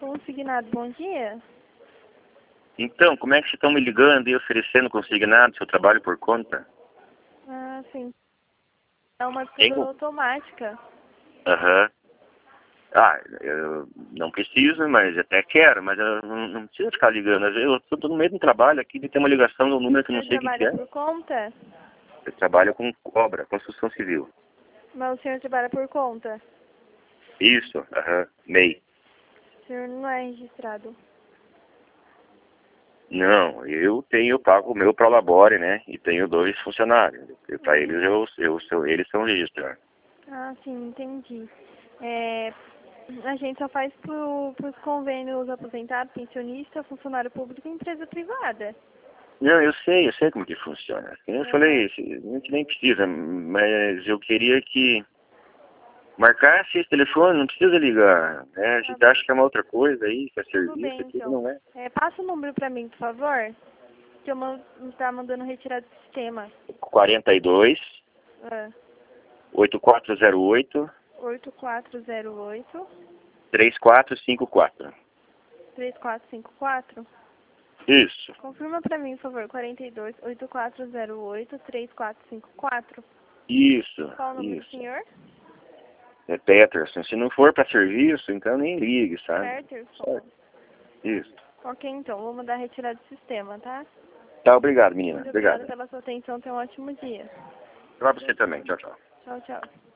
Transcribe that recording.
Consignado, bom dia. Então, como é que vocês estão me ligando e oferecendo consignado se eu trabalho por conta? Ah, sim. É uma Tem escritura automática. Aham. Ah, eu não preciso, mas até quero, mas eu não preciso ficar ligando. Às vezes eu estou no meio do trabalho aqui e tem uma ligação no número que eu não Você sei o que trabalha é. por conta? Eu trabalho com obra, construção civil. Mas o senhor trabalha por conta? Isso, MEI. O senhor não é registrado. Não, eu pago o meu prolabore, né? E tenho 2 funcionários. Para eles, eles são registrados. Ah, sim, entendi. A gente só faz para os convênios aposentado, pensionista, funcionário público e empresa privada. Não, eu sei como que funciona. Eu falei, a gente nem precisa, mas eu queria que marcasse esse telefone, não precisa ligar, né? A gente acha que é uma outra coisa aí, que é Tudo serviço, bem, aquilo então. não é. Passa o número para mim, por favor, que eu tá mandando retirar do sistema. 42 Ah, 8408 8408 3454. 3454. Isso, Confirma para mim, por favor, 42 8408 3454. isso, Qual o nome do isso. senhor? É Peterson. Se não for para serviço, então nem ligue, sabe? Peterson. Isso. Ok, então, vou mandar retirar do sistema, tá? Tá, obrigado, menina. Muito obrigada Obrigado. pela sua atenção, tenha um ótimo dia. Pra você também. Tchau, tchau. Tchau, tchau.